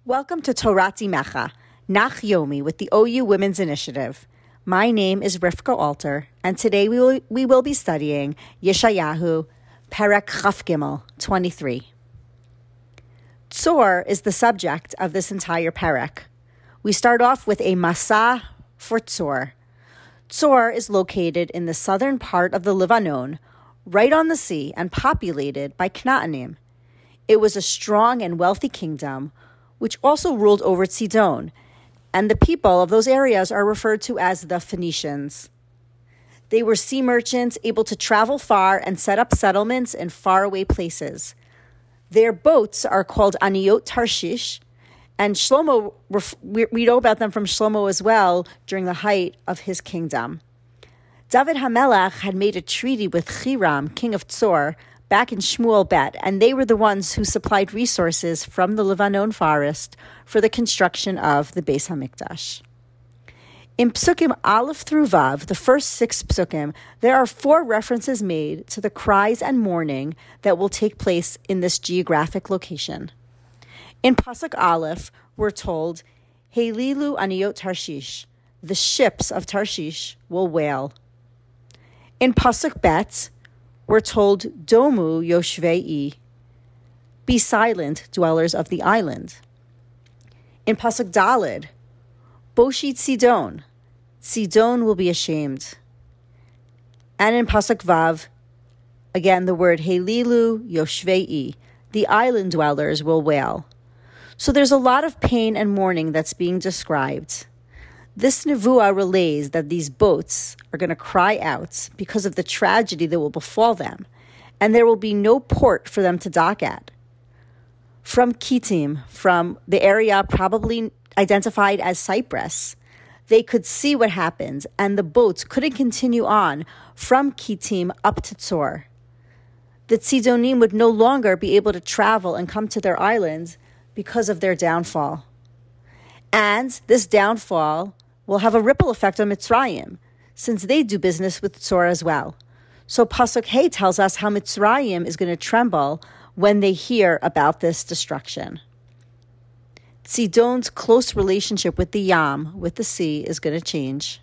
Welcome to Torat Imecha, Nach Yomi with the OU Women's Initiative. My name is Rivka Alter, and today we will be studying Yeshayahu, Perek Chaf Gimel, 23. Tzor is the subject of this entire perek. We start off with a Masa for Tzor. Tzor is located in the southern part of the Lebanon, right on the sea and populated by Knaanim. It was a strong and wealthy kingdom, which also ruled over Sidon, and the people of those areas are referred to as the Phoenicians. They were sea merchants able to travel far and set up settlements in faraway places. Their boats are called Aniyot Tarshish, and Shlomo, we know about them from Shlomo as well during the height of his kingdom. David HaMelech had made a treaty with Hiram, king of Tzor, back in Shmuel Bet, and they were the ones who supplied resources from the Lebanon forest for the construction of the Beis HaMikdash. In Psukim Aleph through Vav, the first 6 Psukim, there are 4 references made to the cries and mourning that will take place in this geographic location. In Pasuk Aleph, we're told, Heililu Aniyot Tarshish, the ships of Tarshish will wail. In Pasuk Bet, we're told, Domu Yoshvei, be silent, dwellers of the island. In Pasuk Daled, Boshit Sidon, Sidon will be ashamed. And in Pasuk Vav, again the word Heililu Yoshvei, the island dwellers will wail. So there's a lot of pain and mourning that's being described. This nevuah relays that these boats are going to cry out because of the tragedy that will befall them, and there will be no port for them to dock at. From Kittim, from the area probably identified as Cyprus, they could see what happened, and the boats couldn't continue on from Kittim up to Tzor. The Tzidonim would no longer be able to travel and come to their islands because of their downfall. And this downfall will have a ripple effect on Mitzrayim, since they do business with Tzor as well. So Pasuk Hey tells us how Mitzrayim is going to tremble when they hear about this destruction. Sidon's close relationship with the Yam, with the sea, is going to change.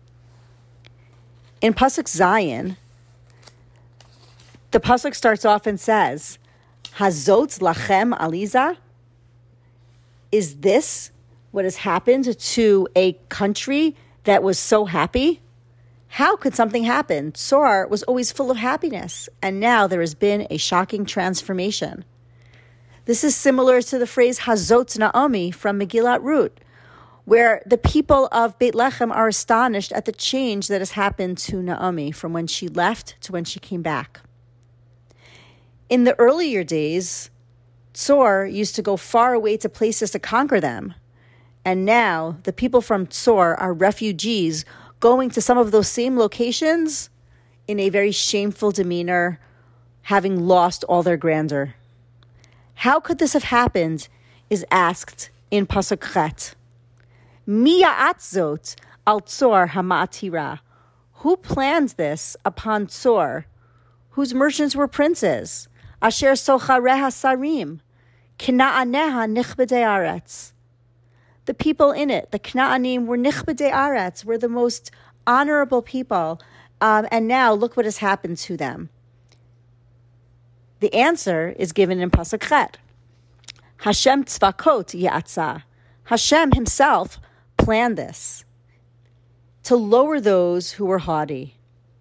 In Pasuk Zayin, the Pasuk starts off and says, Hazot lachem aliza? Is this what has happened to a country that was so happy? How could something happen? Tzor was always full of happiness, and now there has been a shocking transformation. This is similar to the phrase Hazot Naomi from Megillat Ruth, where the people of Beit Lechem are astonished at the change that has happened to Naomi from when she left to when she came back. In the earlier days, Tzor used to go far away to places to conquer them. And now the people from Tzor are refugees going to some of those same locations in a very shameful demeanor, having lost all their grandeur. How could this have happened is asked in Pasuk Chet. Mi ya'atzot al Tzor hama'atira. Who planned this upon Tzor, whose merchants were princes? Asher sochareha sarim, kina'aneha nichbedei aretz. The people in it, the Knaanim, were nichbedei aretz, were the most honorable people, and now look what has happened to them. The answer is given in Pasuk Chet. Hashem tzvakot ya'atza. Hashem himself planned this to lower those who were haughty.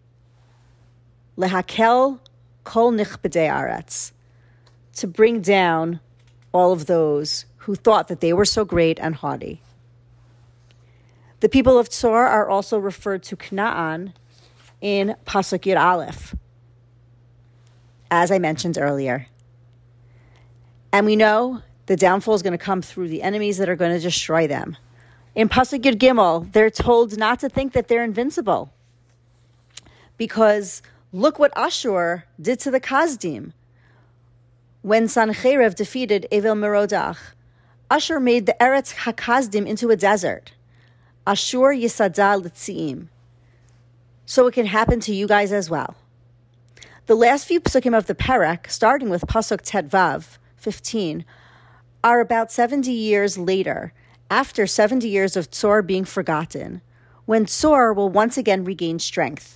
Lehakel kol nichbedei aretz, to bring down all of those who thought that they were so great and haughty. The people of Tzor are also referred to Canaan in Pasuk Yud Aleph, as I mentioned earlier. And we know the downfall is going to come through the enemies that are going to destroy them. In Pasuk Yud Gimel, they're told not to think that they're invincible, because look what Ashur did to the Kasdim. When Sancheiriv defeated Evel Merodach, Ashur made the Eretz HaKazdim into a desert. Ashur Yisada L'tziim. So it can happen to you guys as well. The last few psukim of the Perek, starting with Pasuk Tet Vav, 15, are about 70 years later, after 70 years of Tzor being forgotten, when Tzor will once again regain strength.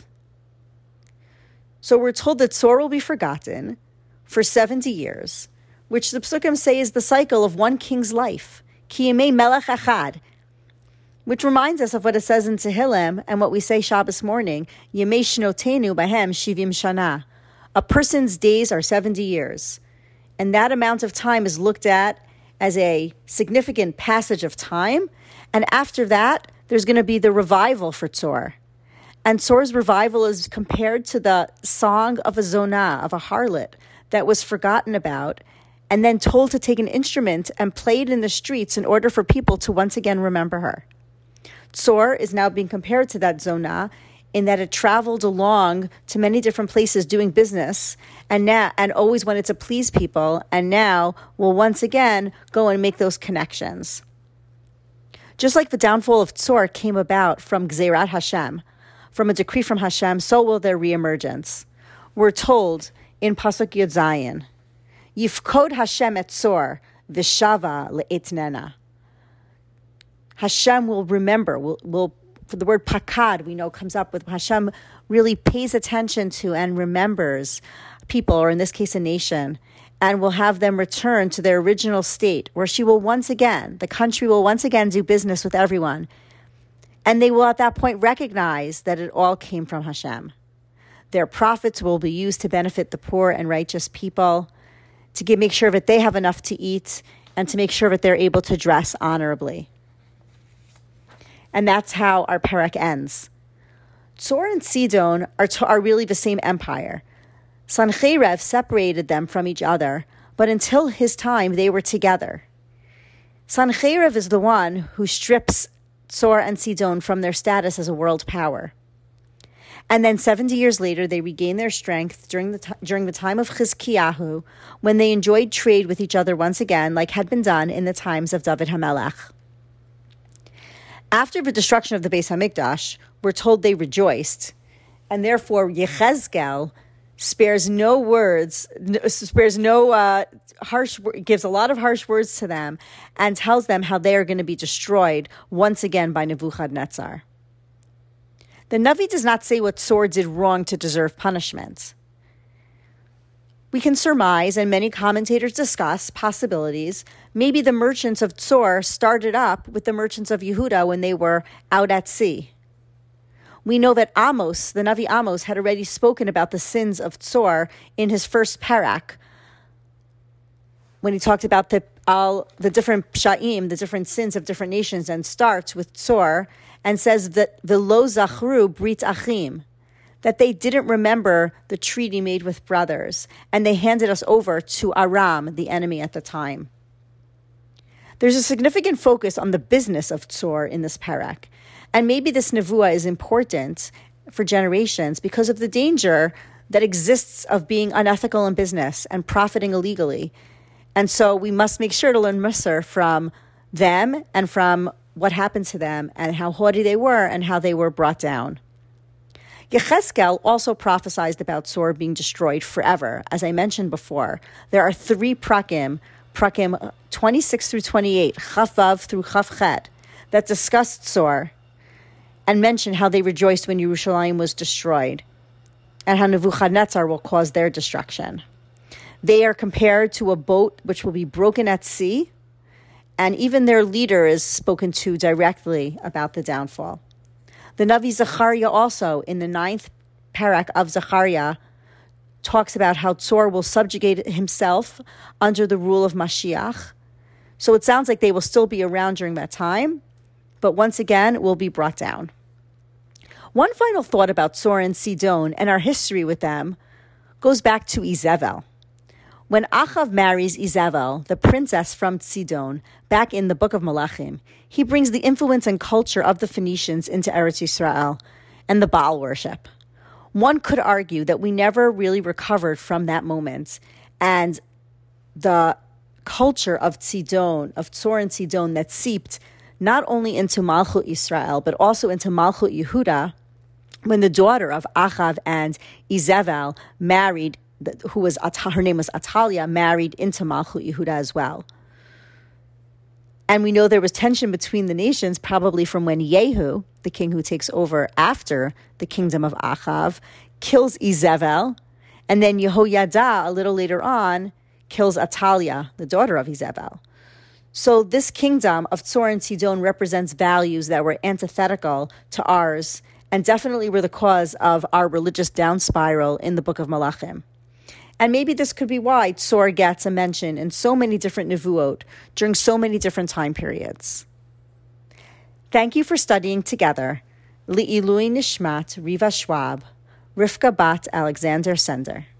So we're told that Tzor will be forgotten for 70 years, which the Psukim say is the cycle of one king's life, Ki Yemei Melech Echad, which reminds us of what it says in Tehillim and what we say Shabbos morning, Yemei Shnotenu Bahem Shivim Shana. A person's days are 70 years. And that amount of time is looked at as a significant passage of time. And after that, there's going to be the revival for Tzor. And Tzor's revival is compared to the song of a zonah, of a harlot, that was forgotten about, and then told to take an instrument and play it in the streets in order for people to once again remember her. Tzor is now being compared to that zonah in that it traveled along to many different places doing business and always wanted to please people, and now will once again go and make those connections. Just like the downfall of Tzor came about from Gzeirat Hashem, from a decree from Hashem, so will their reemergence. We're told in Pasuk Yud Zayin, Yifkod Hashem et Tzor v'shava le'etnena. Hashem will remember, will for the word pakad, we know comes up with Hashem really pays attention to and remembers people, or in this case a nation, and will have them return to their original state, where she will once again, the country will once again do business with everyone. And they will at that point recognize that it all came from Hashem. Their profits will be used to benefit the poor and righteous people, to make sure that they have enough to eat, and to make sure that they're able to dress honorably. And that's how our Perek ends. Tzor and Sidon are really the same empire. Sancheiriv separated them from each other, but until his time they were together. Sancheiriv is the one who strips Tzor and Sidon from their status as a world power. And then 70 years later, they regained their strength during the time of Chizkiyahu, when they enjoyed trade with each other once again, like had been done in the times of David HaMelech. After the destruction of the Beis HaMikdash, we're told they rejoiced, and therefore Yechezkel gives a lot of harsh words to them, and tells them how they are going to be destroyed once again by Nebuchadnezzar. The Navi does not say what Tzor did wrong to deserve punishment. We can surmise, and many commentators discuss possibilities. Maybe the merchants of Tzor started up with the merchants of Yehuda when they were out at sea. We know that Amos, the Navi Amos, had already spoken about the sins of Tzor in his first parak, when he talked about the different psha'im, the different sins of different nations, and starts with Tzor, and says that v'lo zachru brit achim, that they didn't remember the treaty made with brothers, and they handed us over to Aram, the enemy at the time. There's a significant focus on the business of Tzor in this parak, and maybe this nevuah is important for generations because of the danger that exists of being unethical in business and profiting illegally. And so we must make sure to learn Musar from them and from what happened to them and how haughty they were and how they were brought down. Yechezkel also prophesied about Tzor being destroyed forever. As I mentioned before, there are 3 prakim 26 through 28, Chaf Vav through Chaf Chet, that discuss Tzor and mention how they rejoiced when Yerushalayim was destroyed and how Nebuchadnezzar will cause their destruction. They are compared to a boat which will be broken at sea, and even their leader is spoken to directly about the downfall. The Navi Zechariah also, in the 9th parak of Zechariah, talks about how Tzor will subjugate himself under the rule of Mashiach. So it sounds like they will still be around during that time, but once again will be brought down. One final thought about Tzor and Sidon and our history with them goes back to Izebel. When Achav marries Izebel, the princess from Sidon, back in the book of Malachim, he brings the influence and culture of the Phoenicians into Eretz Yisrael and the Baal worship. One could argue that we never really recovered from that moment, and the culture of Sidon, of Tzor and Sidon, that seeped not only into Malchut Yisrael, but also into Malchut Yehuda, when the daughter of Achav and Izebel married, her name was Atalia, married into Malchut Yehuda as well. And we know there was tension between the nations probably from when Yehu, the king who takes over after the kingdom of Achav, kills Izebel, and then Yehoyada, a little later on, kills Atalia, the daughter of Izebel. So this kingdom of Tzor and Sidon represents values that were antithetical to ours and definitely were the cause of our religious down spiral in the book of Malachim. And maybe this could be why Tzor gets a mention in so many different nevuot during so many different time periods. Thank you for studying together. Li'ilui Nishmat Riva Schwab, Rivka Bat Alexander Sender.